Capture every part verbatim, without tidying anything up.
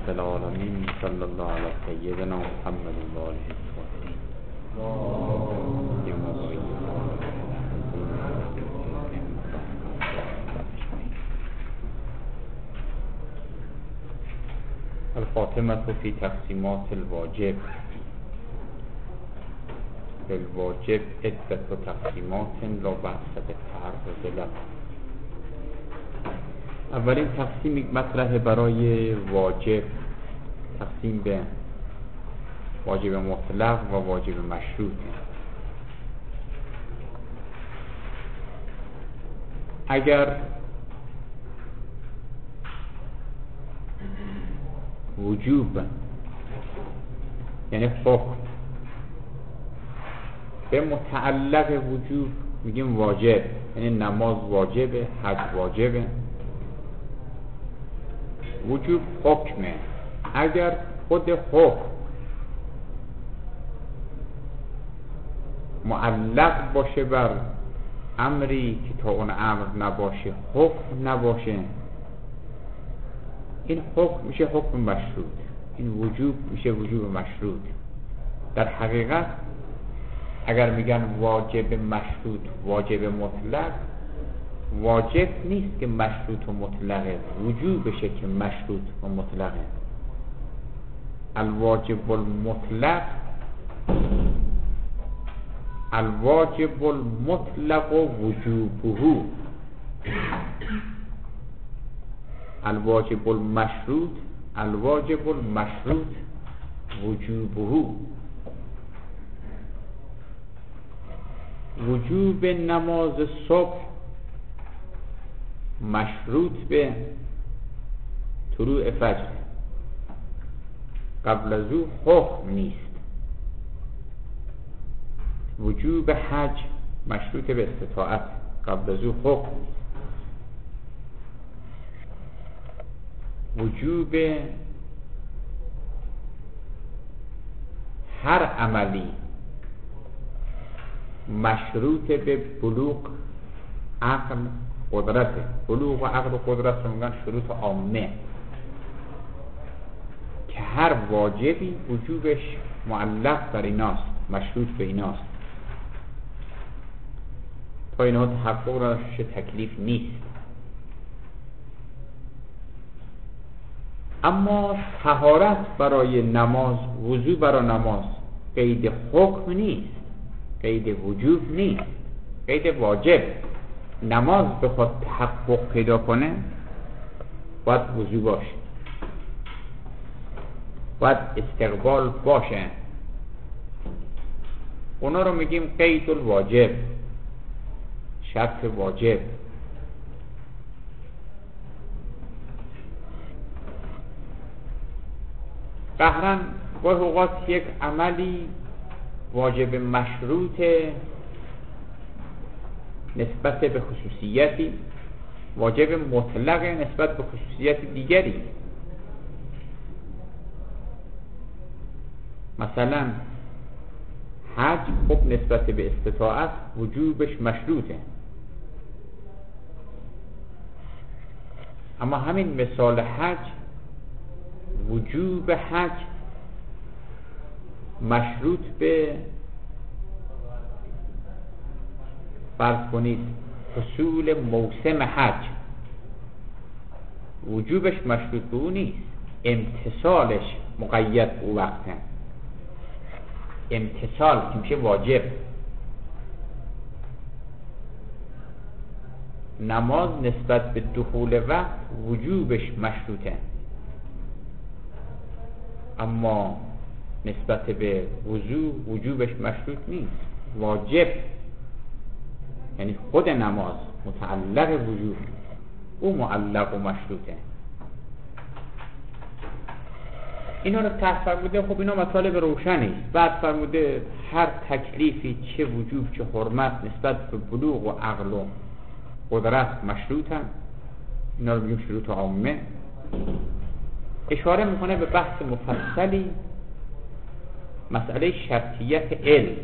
رحمت العالمین صلی الله علی سیدنا محمد و آله الطاهرین. الخاتمة في تقسيمات الواجب. للواجب عدة تقسيمات لا بأس بالتعرض له. اولین تقسیم یک مطرح برای واجب، تقسیم به واجب مطلق و واجب مشروط. اگر وجوب یعنی حکم به متعلق وجوب میگیم واجب، یعنی نماز واجبه، حج واجبه. وجوب حکمه. اگر خود حکم معلق باشه بر امری که تا اون امر نباشه، حکم نباشه، این حکم میشه حکم مشروط، این وجوب میشه وجوب مشروط. در حقیقت اگر میگن واجب مشروط واجب مطلق، واجب نیست که مشروط و مطلقه، وجوب بشه که مشروط و مطلقه. الواجب المطلق الواجب المطلق وجوبه، الواجب المشروط الواجب المشروط وجوبه. وجوب نماز صبح مشروط به طلوع فجر، قبل از او حکم نیست. وجوب حج مشروط به استطاعت، قبل از او حکم نیست. وجوب هر عملی مشروط به بلوغ عقل قدرت. بلوغ و عقل و قدرت رو میگن شروط عامه، که هر واجبی وجوبش معلق بر ایناست، مشروط به ایناست. تا اینها تحقق راش تکلیف نیست. اما طهارت برای نماز، وضو برای نماز قید حکم نیست، قید وجوب نیست، قید واجب. نماز بخواد تحقق پیدا کنه باید وضو باشه، باید استقبال باشه. اونا رو میگیم قید الواجب، شرط واجب. قهرن گاه اوقات یک عملی واجب مشروط نسبت به خصوصیتی، واجب مطلق نسبت به خصوصیت دیگری. مثلا حج خب نسبت به استطاعت وجوبش مشروطه، اما همین مثال حج، وجوب حج مشروط به فرض کنید حصول موسم حج، وجوبش مشروط به او نیست، امتثالش مقید به او وقته. امتثال که میشه واجب. نماز نسبت به دخول وقت وجوبش مشروطه، اما نسبت به وضو وجوبش مشروط نیست، واجب. یعنی خود نماز متعلق وجوب، او معلق و مشروطه. اینا رو تحت فرموده. خب اینا مطالب روشنی است. بعد فرموده هر تکلیفی چه وجوب چه حرمت نسبت به بلوغ و عقل و قدرت مشروطن. اینا رو بگیم شروط عامه. اشاره میکنه به بحث مفصلی، مسئله شرطیت علم.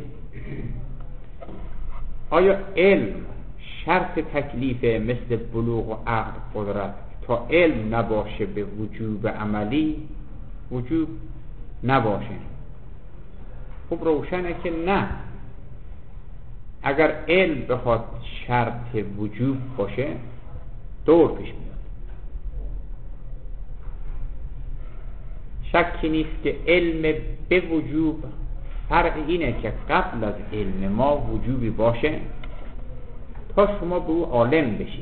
آیا علم شرط تکلیف مثل بلوغ و عقل قدرت؟ تا علم نباشه به وجوب عملی وجوب نباشه. خب روشنه که نه، اگر علم بخواد شرط وجوب باشه دور پیش میاد. شکی نیست که علم به وجوب فرق اینه که قبل از علم ما وجوبی باشه تا شما به او عالم بشید.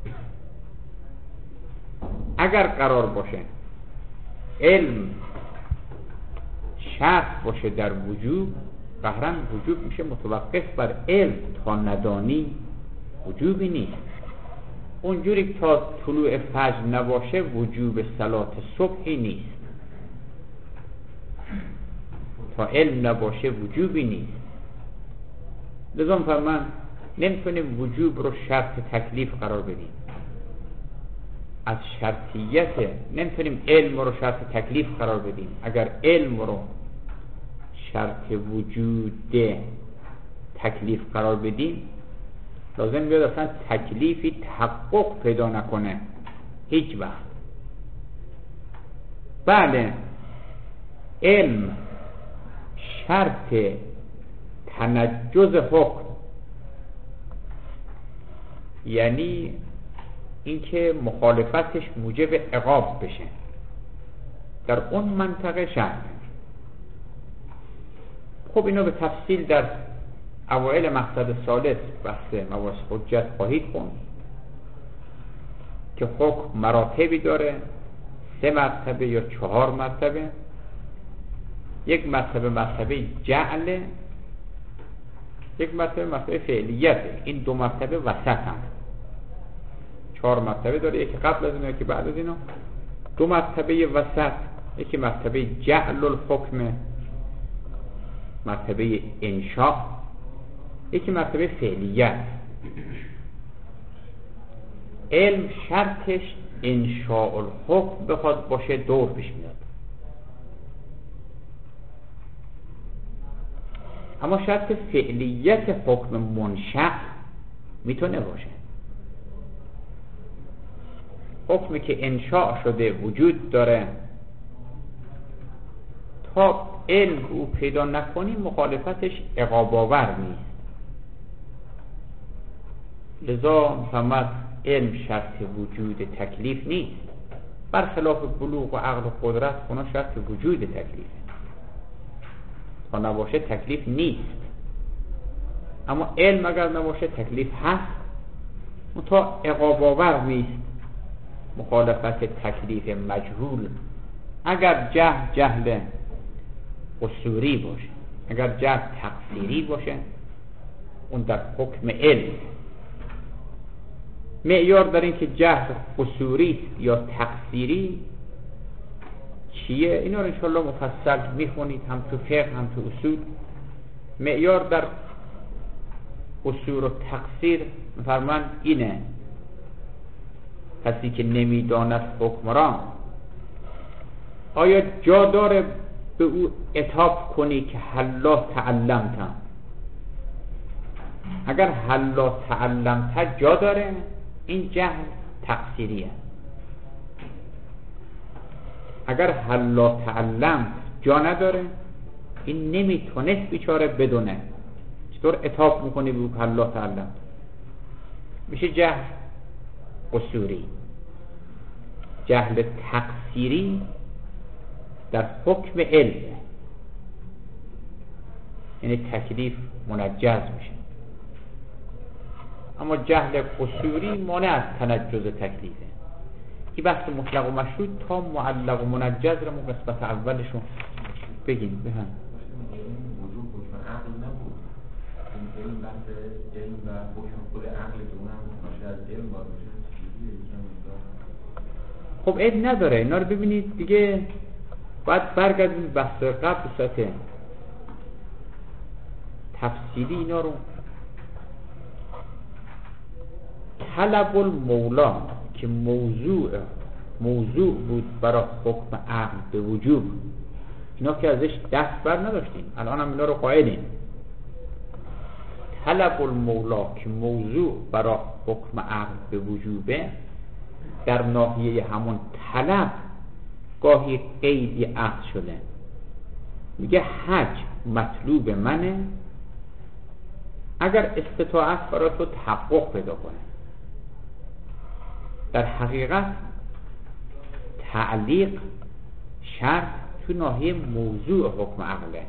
اگر قرار باشه علم شرط باشه در وجوب، قهرن وجوب میشه متوقف بر علم. تا ندانی وجوبی نیست. اونجوری که تا طلوع فجر نباشه وجوب صلات صبحی نیست. تا علم نباشه وجوبی نیست. لذا فرمان نمیتونیم وجوب رو شرط تکلیف قرار بدیم. از شرطیت نمیتونیم علم رو شرط تکلیف قرار بدیم. اگر علم رو شرط وجود تکلیف قرار بدیم لازم بیاد اصلا تکلیفی تحقق پیدا نکنه هیچ وقت. بله علم شرط تنجز حکم، یعنی اینکه مخالفتش موجب عقاب بشه، در اون منطقه شرط. خب اینو به تفصیل در اوائل مقصد ثالث بحث مباحث حجت خواهید خوند که حکم مراتبی داره، سه مرتبه یا چهار مرتبه. یک مرتبه مرتبه جعل، یک مرتبه مرتبه فعلیت. این دو مرتبه وسط هم. چهار مرتبه داره، یکی قبل از اینو یکی بعد از اینو. دو مرتبه وسط، یکی مرتبه جعل الحکم، مرتبه انشاء، یکی مرتبه فعلیت. علم شرطش انشاء الحکم بخواد باشه دور پیش میاد. اما شرط فعلیت حکم منشأ میتونه باشه. حکمی که انشاء شده وجود داره، تا علم او پیدا نکنی مخالفتش عقاب آور نیست. لذا فهمت علم شرط وجود تکلیف نیست. برخلاف بلوغ و عقل و قدرت اونا شرط وجود تکلیفه. تا نباشه تکلیف نیست. اما علم اگر نباشه تکلیف هست، تا عقاب آور نیست. مخالفت تکلیف مجهول، اگر جهل جهل قصوری باشه، اگر جهل تقصیری باشه، اون در حکم علم. معیار در این که جهل قصوری یا تقصیری چیه؟ اینا رو انشاءالله مفصل میخونید، هم تو فقه هم تو اصول. معیار در قصور و تقصیر فرمان اینه: کسی که نمیداند حکم را، آیا جا داره به او عتاب کنی که هلا تعلمت؟ اگر هلا تعلمت جا داره، این جهل تقصیریه. اگر هلا تعلمت جا نداره، این نمیتونست بیچاره بدونه، چطور عتاب میکنی به او هلا تعلمت؟ میشه جهل قصوری. جهل تقصیری در حکم علم، یعنی تکلیف منجز میشه. اما جهل قصوری مانع از تنجز تکلیفه. این بحث مطلق و مشروط تا معلق و منجز رو ما قسمت اولشون بگیم. بهم وجود حکم عقل نبود، این علم بحث علم و حکم خود عقل که اونم باشه از علم باشه. خب عیب نداره. اینا رو ببینید دیگه، باید برگردیم بحث قبل سطح تفصیلی اینا رو. طلب المولا که موضوع موضوع بود برای حکم عقل به وجوب، اینا که ازش دست بر نداشتیم، الان هم اینا رو قائلیم. طلب المولا که موضوع برای حکم عقل به وجوبه، در ناحیه همون طلب گاهی قیدی عقد شده، میگه حج مطلوب منه اگر استطاعت برای تو تحقق پیدا کنه. در حقیقت تعلیق شرط تو ناحیه موضوع حکم عقله.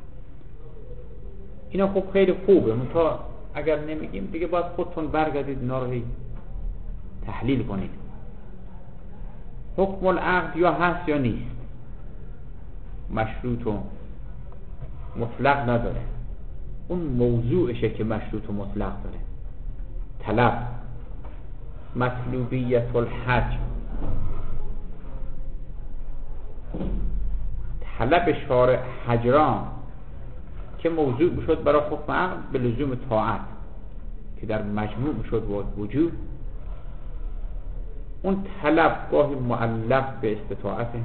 اینا خب خیلی خوبه، منتها اگر نمیگیم دیگه باید خودتون برگردید اینا رو تحلیل کنید. حکم العقد یا هست یا نیست، مشروط و مطلق نداره، اون موضوعشه که مشروط و مطلق داره. طلب، مطلوبیت الحج، طلب شارع حجران که موضوع بشد برای حکم عقد به لزوم طاعت که در مجموع بشد و وجوب. اون طلب گاهی معلق به استطاعته،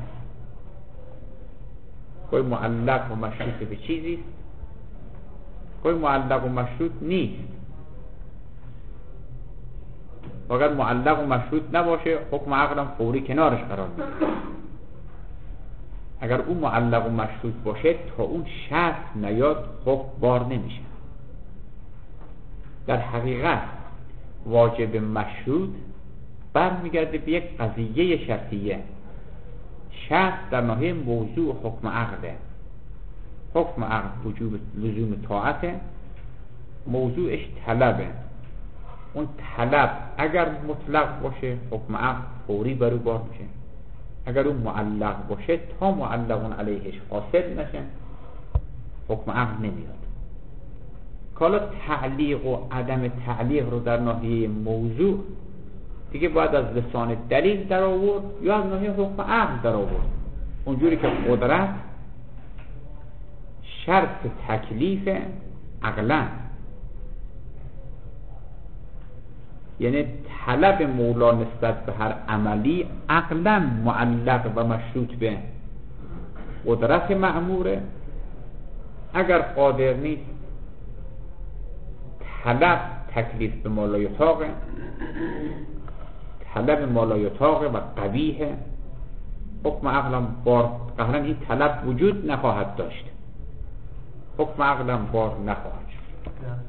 گاهی معلق و مشروط به چیزی، گاهی معلق و مشروط نیست. اگر معلق و مشروط نباشه حکم عقدم فوری کنارش قرار میگیره. اگر اون معلق و مشروط باشه تا اون شرط نیاد حکم بار نمیشه. در حقیقت واجب مشروط برمیگرده به یک قضیه شرطیه. شرط در ناحیه موضوع حکم عقده. حکم عقد وجوب لزوم طاعته، موضوعش طلبه. اون طلب اگر مطلق باشه حکم عقد فوری برو بار میشه، اگر اون معلق باشه تا معلقون علیهش حاصل نشه حکم عقد نمیاد. کالا تعلیق و عدم تعلیق رو در ناحیه موضوع دیگه باید از لسان دلیل در آورد یا از ناحیه حکم عقد در آورد. اونجوری که قدرت شرط تکلیف عقلا، یعنی طلب مولا نسبت به هر عملی عقلا معلق و مشروط به قدرت مأموره. اگر قادر نیست طلب تکلیف به مالایطاقه، طلب مالایطاقه و قبیحه. حکم عقلم بار قهرن این طلب وجود نخواهد داشت، حکم عقلم بار نخواهد شد.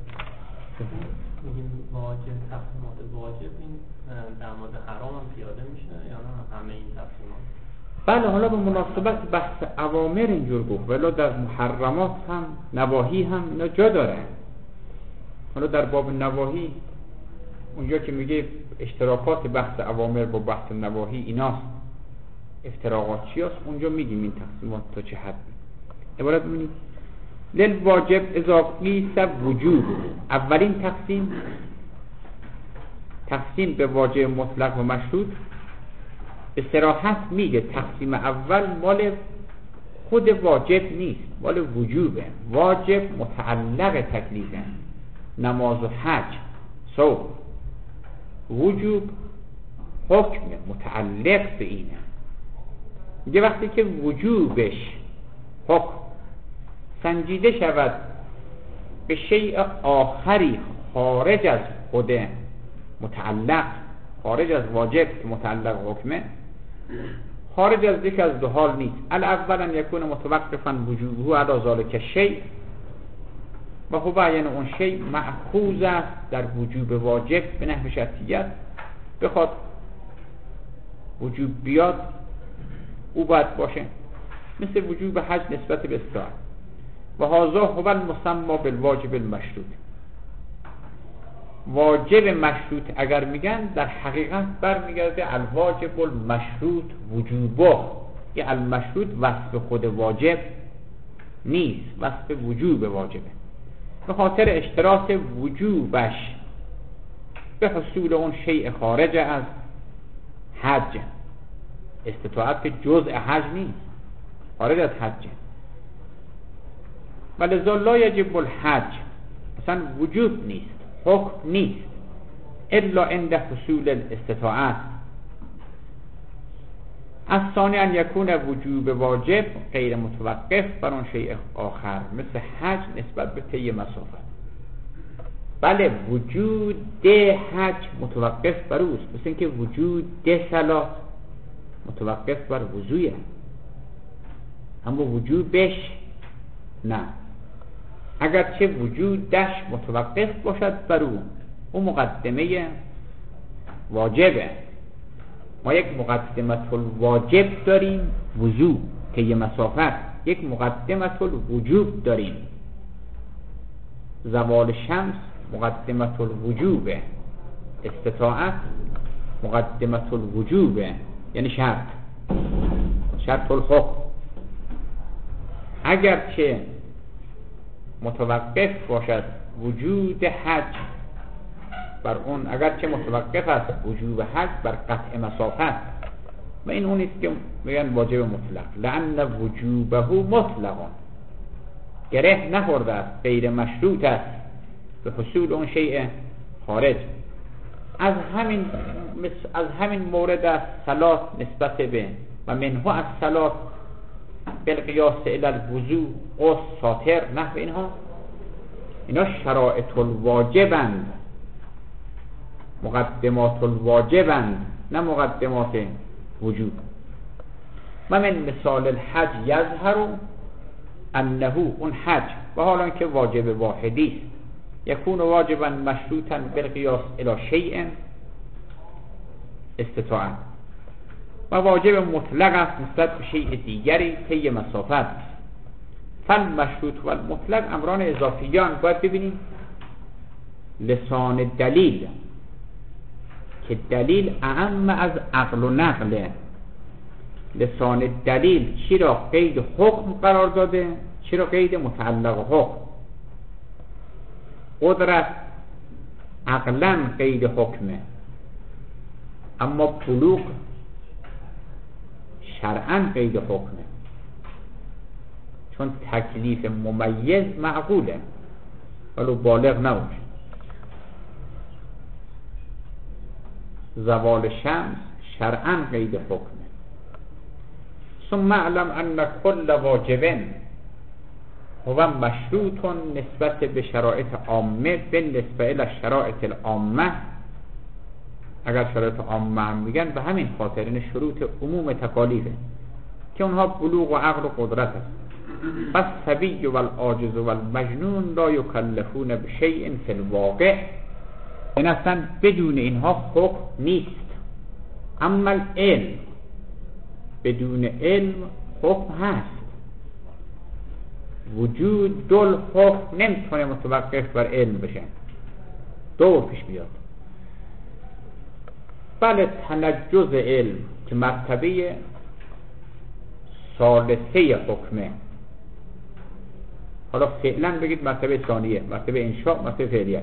میگیم واجب، تقسیمات واجب این در مورد حرام هم پیاده میشه یا نه همه این تقسیمات؟ بله، حالا به مناسبت بحث اوامر اینجور گفت، ولی در محرمات هم نواهی هم اینا جا داره. حالا در باب نواهی اونجا که میگه اشتراکات بحث اوامر با بحث نواهی ایناست، افتراقات چی هست، اونجا میگیم این تقسیمات تا چه حد. عبارت ببینید لیل واجب اضافی سب وجوب. اولین تقسیم تقسیم به واجب مطلق و مشروط به صراحت میگه تقسیم اول مال خود واجب نیست، مال وجوبه. واجب متعلق تکلیفه، نماز و حج صوم. وجوب حکم متعلق به اینه. میگه وقتی که وجوبش حکم سنجیده شود به شیء آخری خارج از خود متعلق، خارج از واجب که متعلق حکمه، خارج از یک از دو حال نیست. الاول ان یکون متوقفا وجوبه علی ذلک الشیء و هو بیان اون شیء مأخوذ است در وجوب واجب به نحو شرطیت. بخواد وجوب بیاد او باید باشه، مثل وجوب حج نسبت به استطاعت. و هذا هو المسمى بالواجب المشروط. واجب مشروط اگر میگن در حقیقت برمیگرده الواجب المشروط وجوبه. یه المشروط وصف خود واجب نیست، وصف وجوب واجبه. به خاطر اشتراک وجوبش به حصول اون شیء خارج از حج. استطاعت جزء حج نیست، خارج از حج. ولذا لا یجب الحج، مثلا وجوب نیست، حکم نیست، الا عند حصول الاستطاعت. الثانی ان یکون وجوب واجب غیر متوقف بر اون شیء آخر، مثل حج نسبت به طی مسافت. بله وجود حج متوقف بر اوست، مثل اینکه وجود صلاة متوقف بر وضوعه، اما وجوبش نه. اگرچه وجودش متوقف باشد بر او، او مقدمه واجبه. ما یک مقدمت الواجب داریم وضوع که یه مسافت، یک مقدمت الوجوب داریم. زوال شمس مقدمت الوجوبه، استطاعت مقدمت الوجوبه، یعنی شرط شرط الحکم. اگرچه متوقف باشد وجود حج بر اون، اگرچه متوقف است وجوب حج بر قطع مسافت، و این اونیست که میگن واجب مطلق، لأن وجوبه مطلق، گره نخورده است، غیر مشروط است به حصول اون شیء خارج. از همین از همین مورد است صلات نسبت به و منه از صلات بالقیاس الی الوضوء و ساتر نحو اینها، اینا شرائط الواجبند، مقدمات الواجبند، نه مقدمات وجوب. و من مثال الحج یظهر انه، اون حج و حالا که واجب واحدی است، یکون واجبا مشروطا بالقیاس الی شیء استطاعت، و واجب مطلق است نسبت به شیء دیگری طی مسافت. فالمشروط و المطلق امران اضافیان. باید ببینیم لسان دلیل که دلیل اعم از عقل و نقله. لسان دلیل چی را قید حکم قرار داده، چی را قید متعلق حکم. قدرت عقلا قید حکمه، اما بلوغ شرعا قید حکمه، چون تکلیف ممیز معقوله ولو بالغ نباشه. زوال شمس شرعا قید حکمه. ثم اعلم ان كل واجب هو مشروط نسبت به شرایط عامه بالنسبه الى شرایط العامه. اگر شرایط عامه هم میگن به همین خاطر، این شروط عموم تکالیفه که اونها بلوغ و عقل و قدرت است. پس صبی و العاجز و المجنون لا یکلفون بشیء فی الواقع، این اصلا بدون اینها حکم نیست. اما العلم، بدون علم حکم هست. وجود دل حکم نمیتونه متوقف بر علم بشه، دور پیش بیاد. بله تنجز علم که مرتبه ثالثه حکمه، حالا فعلا بگید مرتبه ثانیه، مرتبه انشاء، مرتبه فعلیت.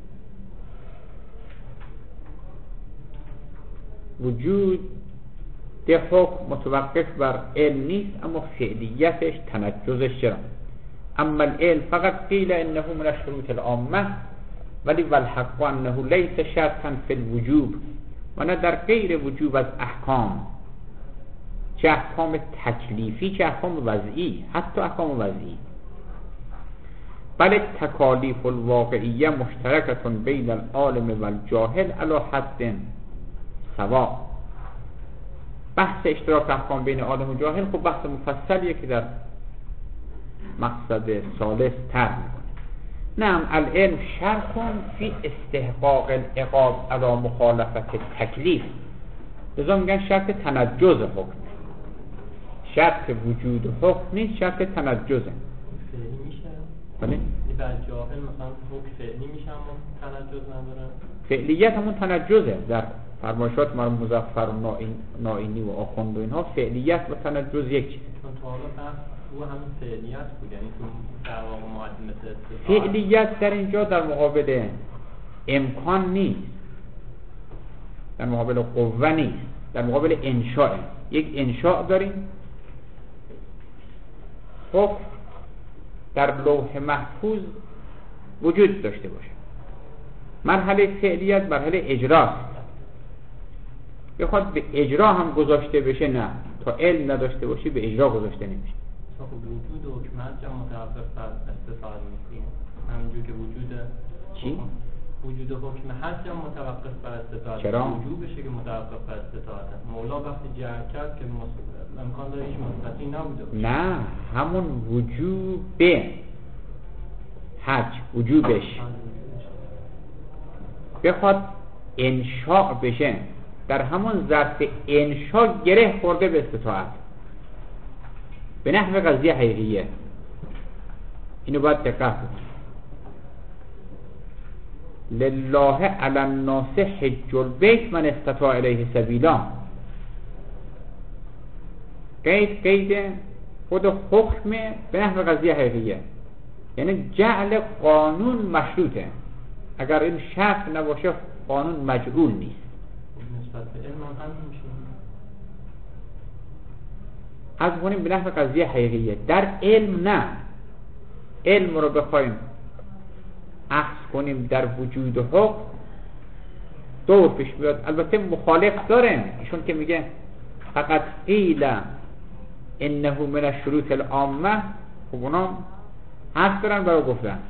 وجود ده حکم متوقف بر علم نیست، اما فعلیتش تنجزش چرا؟ اما العلم فقط قیل انه من الشروط العامه، ولی والحق انه لیس شرطا فی الوجوب، و نه در غیر وجوب از احکام، چه احکام تکلیفی چه احکام وضعی، حتی احکام وضعی. بل تکالیف الواقعیه مشترکتون بین العالم و الجاهل علی حد سوا. بحث اشتراک احکام بین عالم و جاهل خب بحث مفصلیه که در مقصد ثالث طرح میکنه. نعم العلم شرط فی استحقاق العقاب علی مخالفت تکلیف، لذا میگن شرط تنجز حکم، شرط وجود حکم نیست، شرط تنجزه. فعلی میشه؟ بله در جاهل مثلا حکم فعلی میشه اما تنجز نداره؟ فعلیت همون تنجزه. در فرمایشات مرحوم مظفر و نائینی و آخوند و اینها فعلیت و تنجز یک چیزه. چون تا حالا بحث رو همین فعلیت بود، یعنی تو در واقع معادل مثل استفاده. فعلیت در اینجا در مقابل امکان نیست، در مقابل قوه نیست، در مقابل انشاء. یک انشاء داریم، حکم در لوح محفوظ وجود داشته باشه. مرحله فعلیت مرحله اجراست. بخواد به اجرا هم گذاشته بشه نه، تا علم نداشته باشی به اجرا گذاشته نمیشه. خب وجود حکمت یا متوقف بر استفاده میکنیم، همینجور که وجود چی؟ وجود حکم هست یا متوقف بر استطاعت؟ چرا؟ وجوبشه که متوقف بر استطاعت. مولا وقتی جعل کرد که امکان داره هیچ مثبتی نبوده باشه. نه، همون وجوب حج وجوبش بخواد انشاء بشه، در همون ظرف انشاء گره خورده به استطاعت به نحو قضیه حقیقیه. اینو باید دقت کنید. لله علی الناس حج البیت من استطاع الیه سبیلا. قید قید خود حکم به نحو قضیه حقیقیه، یعنی جعل قانون مشروطه. اگر این شرط نباشه قانون مجعول نیست. نسبت به علم هم میشه. از کنیم به نحو قضیه حقیقیه. در علم نه، علم رو بخوایم اخذ کنیم در وجود و حکم دور پیش بیاد. البته مخالف داره ایشون که میگه فقط قیل انه من الشروط العامه. خب اونا حرف دارن برای گفتن،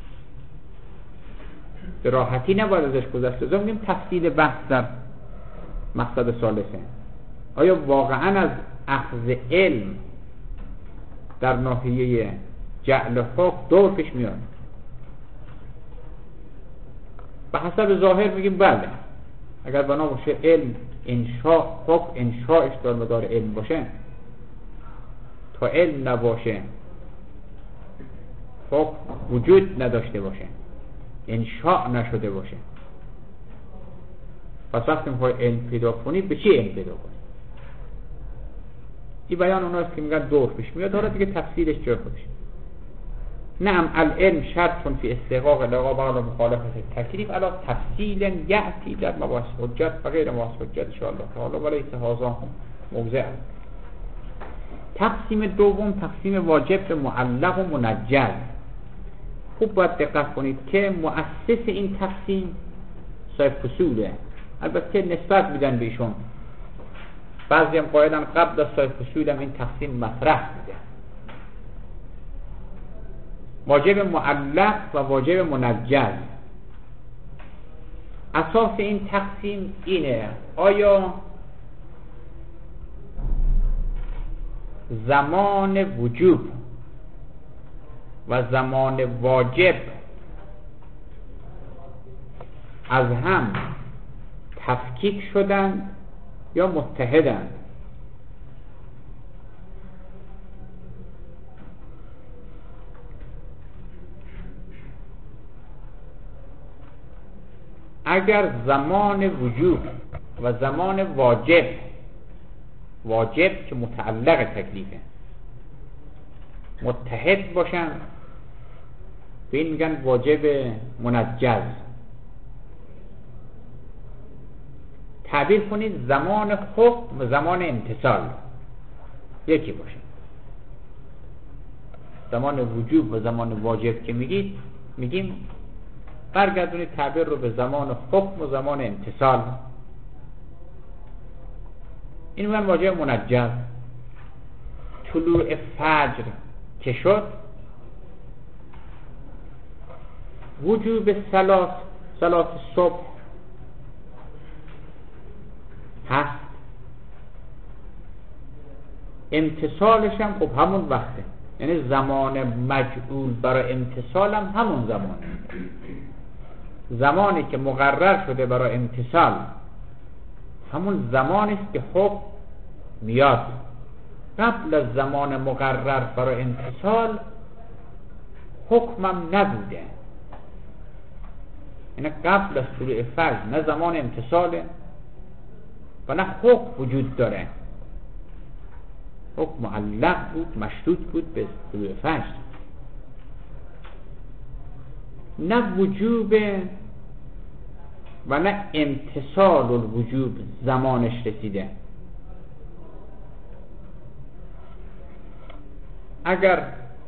به راحتی نباید ازش گذشت. ازا میگیم تفصیل بحث در مقصد ثالثه. آیا واقعا از اخذ علم در ناحیه جعل حکم دور پیش میاد؟ به حسب ظاهر میگیم بله. اگر بنا باشه علم انشاء حکم انشاءش دار مدار علم باشه، تا علم نباشه حکم وجود نداشته باشه، انشاء نشده باشه، پس وقتی میخوای علم پیدا کنی به چی علم پیدا کنی؟ این بیان اوناست که میگن دور پیش میاد. حالا دیگه تفصیلش جای خودش. نعم العلم شرط چون فی استحقاق لقا بغل مخالفت تکلیف علا تفصیل یعتی در مباحث حجت و غیر مباحث حجت انشاءالله تعالی ولی هذا موضع. تقسیم دوم تقسیم واجب به معلق و منجز. خوب باید دقت کنید که مؤسس این تقسیم صاحب فصوله. البته نسبت میدن به ایشون، بعضی هم قایدن قبل از صاحب فصول هم این تقسیم مطرح میده. واجب معلق و واجب منجز. اساس این تقسیم اینه آیا زمان وجوب و زمان واجب از هم تفکیک شدن یا متحدن؟ اگر زمان وجوب و زمان واجب، واجب که متعلق تکلیفه، متحد باشن به این میگن واجب منجز. تعبیر کنید زمان حکم و زمان امتثال یکی باشه. زمان وجوب و زمان واجب که میگید میگیم برگردونید تعبیر رو به زمان حکم و زمان امتثال. این من واجب منجز. طلوع فجر که شد وجوب صلات صلات صبح هست، امتصالش هم خب همون وقته، یعنی زمان مجعول برای امتصال هم همون زمانه. زمانی که مقرر شده برای امتصال همون زمانی است که حکم میاد. قبل از زمان مقرر برای امتصال حکمم نبوده، یعنی قبل از طلوع فجر نه زمان امتصاله و نه حکم وجود داره. حکم معلق بود، مشروط بود به طلوع فجر، نه وجوب و نه امتصال الوجوب زمانش رسیده. اگر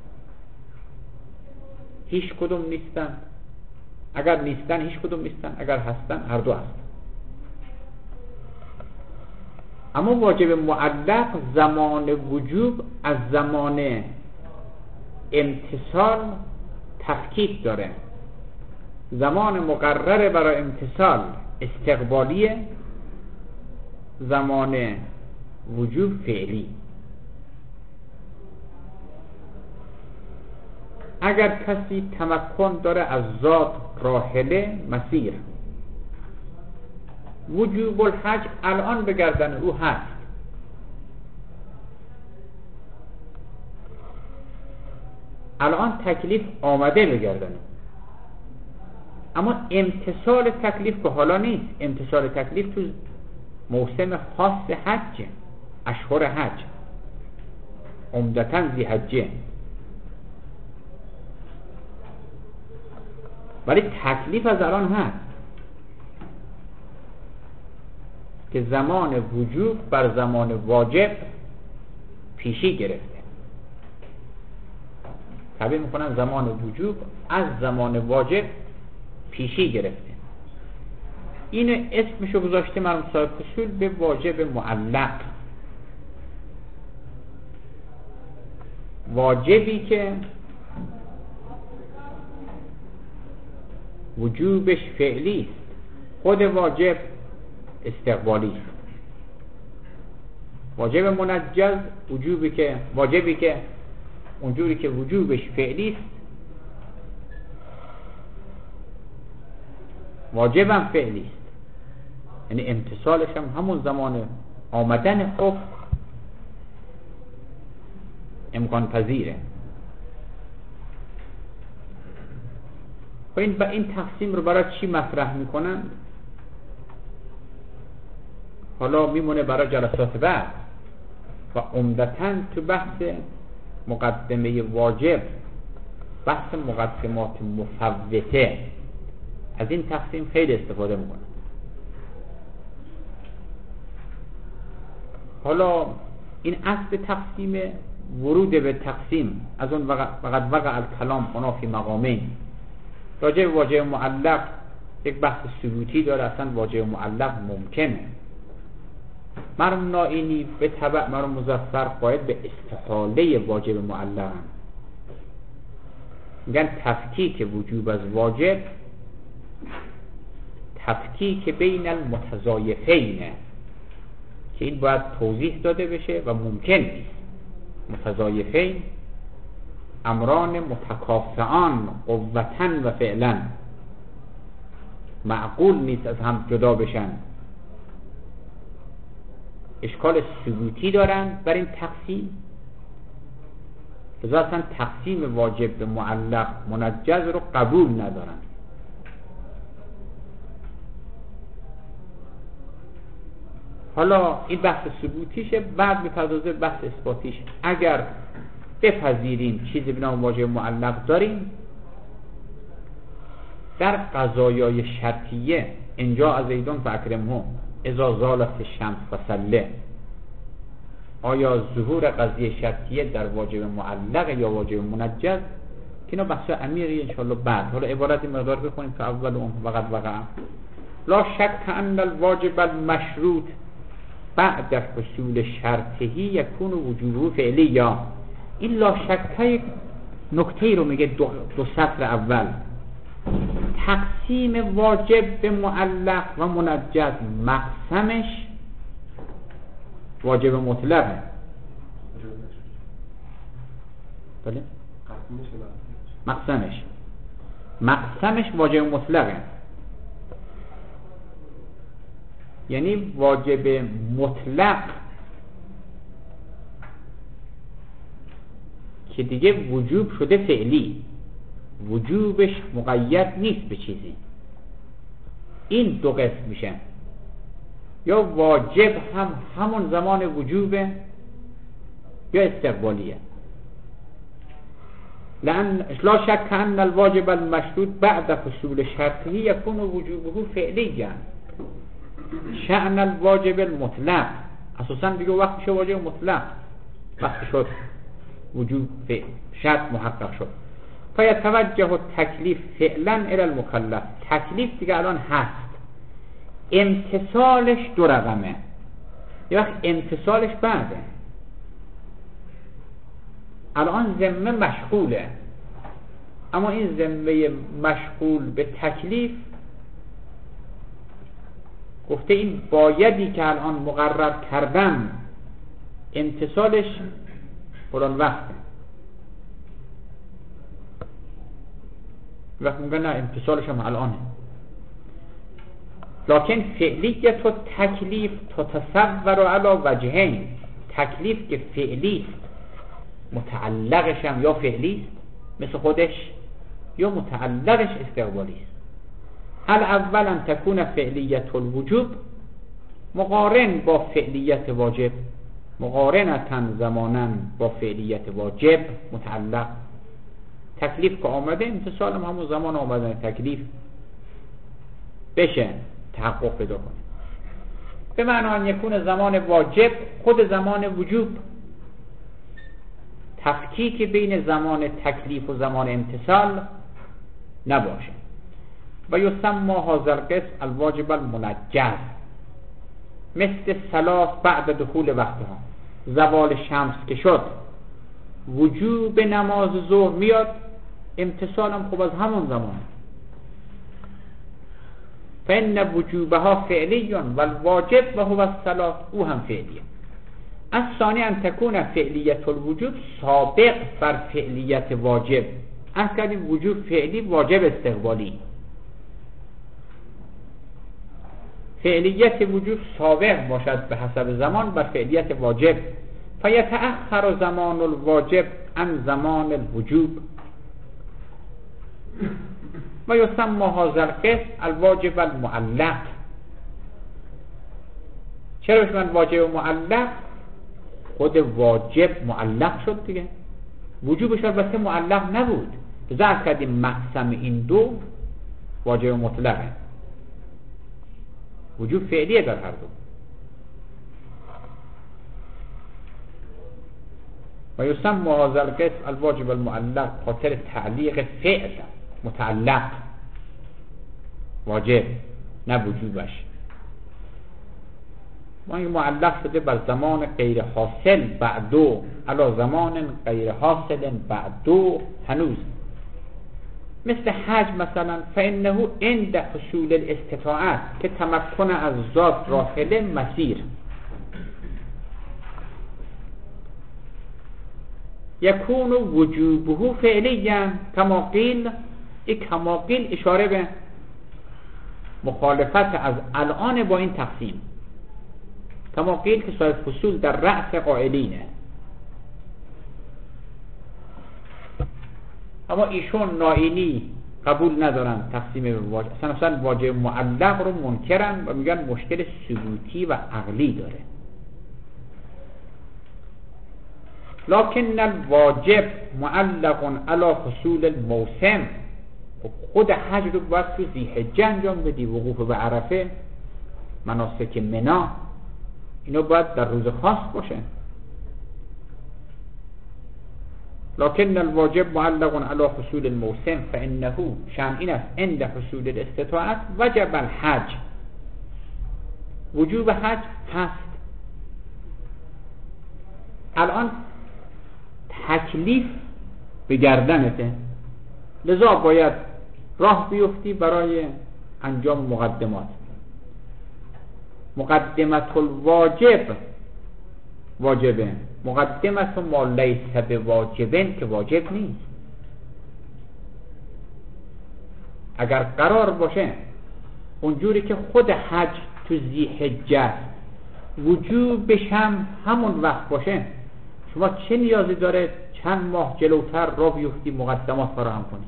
هیچ کدوم نیستن، اگر نیستن هیچ کدوم نیستن، اگر هستن هر دو هستن. اما واجب معلق زمان وجوب از زمان امتصال تفکیک داره. زمان مقرر برای امتثال استقبالیه، زمان وجوب فعلی. اگر کسی تمکن داره از ذات، راحله، مسیر، وجوب الحج الان به گردن او هست. الان تکلیف آمده به گردن، اما امتثال تکلیف که حالا نیست. امتثال تکلیف تو موسم خاص حج، اشهر حج، عمدتاً ذی حجه، ولی تکلیف از الان هست که زمان وجوب بر زمان واجب پیشی گرفته. تعبیر میکنن زمان وجوب از زمان واجب پیشی گرفته. این اسمشو گذاشته مرحوم صاحب اصول به واجب معلق. واجبی که وجوبش فعلی است، خود واجب استقبالی است. واجب منجز وجوبی که واجبی که اونجوری که وجوبش فعلی است، واجبم فعلی است، یعنی امتثالش هم همون زمان آمدن حکم امکان پذیره. و این با این تقسیم رو برای چی مطرح میکنن؟ حالا میمونه برای جلسات بعد و عمدتاً تو بحث مقدمه واجب، بحث مقدمات مفوته، از این تقسیم خیلی استفاده میکنن. حالا این اصل تقسیم، ورود به تقسیم از اون وقت وقع الکلام هنا فی مقامین. راجع به واجب معلق یک بحث ثبوتی داره، اصلا واجب معلق ممکنه. مرحوم نائینی به تبع مرحوم مظفر باید به استحاله واجب معلق هم میگن تفکیک وجوب از واجب تفکیک بین المتضایفینه، که این باید توضیح داده بشه و ممکن نیست. متضایفین امران متکافئان قوتاً و فعلاً، معقول نیست از هم جدا بشن. اشکال ثبوتی دارن بر این تقسیم، لذا اصلا تقسیم واجب به معلق منجز رو قبول ندارن. حالا این بحث ثبوتیشه، بعد میپردازه بحث اثباتیش. اگر بپذیریم چیزی به نام واجب معلق داریم، در قضایای شرطیه انجا از زیدون و اکرمهم اذا زالت الشمس فصله، آیا ظهور قضیه شرطیه در واجب معلق یا واجب منجز، که اینا بحث عمیقی انشاءالله بعد. حالا عبارت مقدار بخونیم که اول اون وقت وقع لا شک ان الواجب المشروط بعد حصول شرطهی یکون وجوبه فعلی. یا این لا شک نکته رو میگه دو, دو سطر اول. تقسیم واجب به معلق و منجز مقسمش واجب مطلقه. بله؟ مقسمش مقسمش واجب مطلقه، یعنی واجب مطلق که دیگه وجوب شده فعلی، وجوبش مقید نیست به چیزی. این دو قسم میشه، یا واجب هم همون زمان وجوبه یا استقبالیه. لأن لا شک ان الواجب المشروط بعد حصول شرطه یکون وجوبه فعلیا. شأن الواجب المطلق اساسا دیگه وقت میشه واجب مطلق، وقت شد وجوب شرط محقق شد. فیتوجه التکلیف فعلا الی المکلف. تکلیف دیگه الان هست، امتثالش دو رقمه. یه وقت امتثالش بعده، الان ذمه مشغوله، اما این ذمه مشغول به تکلیف گفته این بایدی که الان مقرر کردم امتصالش فلان وقته. وقت میگن نه امتصالش هم الانه، لکن فعلیت و تکلیف تتصور علی وجهین. تکلیف که فعلی متعلقش هم یا فعلی مثل خودش یا متعلقش استقبالی است. الاول ان تکون فعلیت الوجوب مقارن با فعلیت واجب، مقارنتن زمانا با فعلیت واجب متعلق. تکلیف که آمده امتصال هم همون زمان آمدن تکلیف بشه تحقق پیدا کنه. به معنی ان یکون زمان واجب خود زمان وجوب، تفکیک بین زمان تکلیف و زمان امتصال نباشه. و یسمى هذا القسم الواجب المنجز مثل صلاة بعد دخول وقتها. زوال شمس که شد وجوب نماز ظهر میاد، امتصال هم خوب از همون زمان. فإن وجوبها فعلی و الواجب و هو الصلاة، او هم فعلیه. الثانی ان تكون فعلیت الوجوب سابق بر فعلیت واجب. اصلا وجوب فعلی واجب استقبالی. فعلیت وجوب سابق باشد به حسب زمان بر فعلیت واجب. فیتأخر زمان الواجب عن زمان الوجوب و یسمى هذا القسم الواجب المعلق. چرا من واجب معلق؟ خود واجب معلق شد دیگه، وجوبش البته معلق نبود. ذکر کردیم مقسم این دو واجب مطلقه، وجوب فعلیه در هر دو. و یسمى هذا القسم الواجب المعلق خاطر تعلیق فعل متعلق واجب نه وجوبش. ما این معلق شده بر زمان غیر حاصل بعدو علی زمان غیر حاصل بعدو هنوز. مثل حج مثلا، فإنه عند حصول الاستطاعت که تمکن از ذات راحله مسیر. یکون وجوبه فعلیا کما قیل. این کما قیل اشاره به مخالفت از الان با این تقسیم. کما قیل که صاحب فصول در رأس قائلینه، اما ایشون نائینی قبول ندارن تقسیم به واجب. اصلا اصلا واجب معلق رو منکرن و میگن مشکل ثبوتی و عقلی داره. لکن الواجب معلق علی حصول الموسم. خود حج رو باید تو ذی‌حجه انجام بدی، وقوف به عرفه، مناسک منا، اینو باید در روز خاص باشه. لكن الواجب معلق على حصول الموسم فإنه شأن این است عند حصول الاستطاعت وجب الحج. وجوب حج هست. الان تکلیف به گردنته، لذا باید راه بیفتی برای انجام مقدمات. مقدمت الواجب واجبه، مقدمت ما لیس بواجبن که واجب نیست. اگر قرار باشه اونجوری که خود حج تو ذی‌حجه وجوبش هم همون وقت باشه، شما چه نیازی داره چند ماه جلوتر را بیفتی مقدمات فراهم کنی؟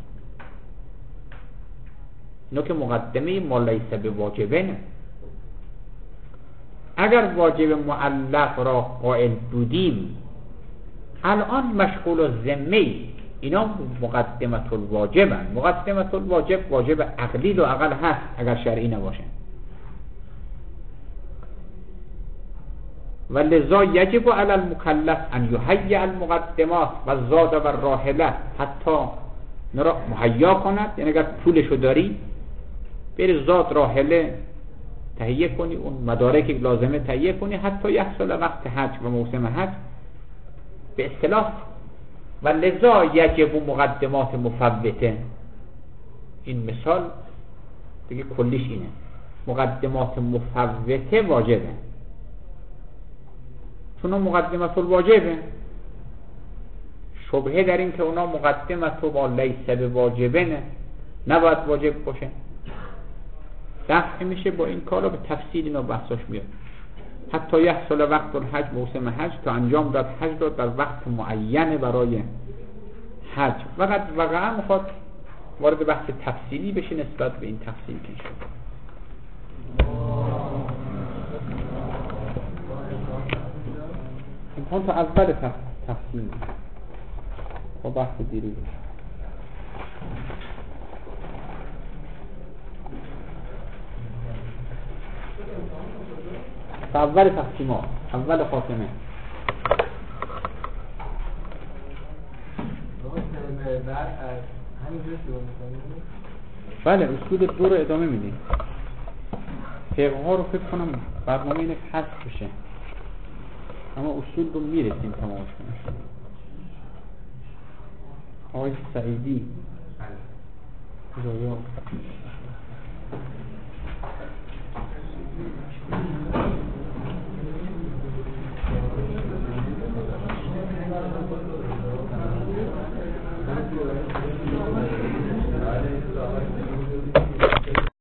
اینو که مقدمه ما لیس بواجبن. اگر واجب معلق را قائل بودیم الان مشغول الذمه، اینا مقدمت الواجب هست. مقدمت الواجب واجب عقلی و عقل هست اگر شرعی نباشه. و لذا یجب علی المکلف ان یحیی المقدمات و زاد و راحله، حتی نرا مهیا کند. یعنی اگر پولشو داری بری زاد راحله تهیه کنی، اون مدارک لازمه تهیه کنی، حتی یحصل وقت حج و موسم حج به اصطلاح و لذا یجب مقدمات مفوته. این مثال دیگه کلیش اینه، مقدمات مفوته واجبه، چون اون مقدمات الواجبه. شبهه در این که اونا مقدمت و با لیسه به واجبه نه، نباید واجب باشه، دفع میشه با این کارا. به تفصیل اینا بحثاش میاد. حتی یحصل وقت الحج، موسم حج تا انجام داد حج داد در وقت معین برای حج. فقط واقعا میخواد وارد بحث تفصیلی بشه نسبت به این تفصیل که شد. امکان تا اول تفصیل با بحث دیروز. اول تقسیمات، اول خاتمه. بعد از همینجور شروع می‌کنیم. بله، اصول دو رو ادامه میدیم. فقه ها رو فکر کنم برنامه اینه که حذف بشه، اما اصول رو میرسیم تمامش کنیم. آقای سعیدی بله.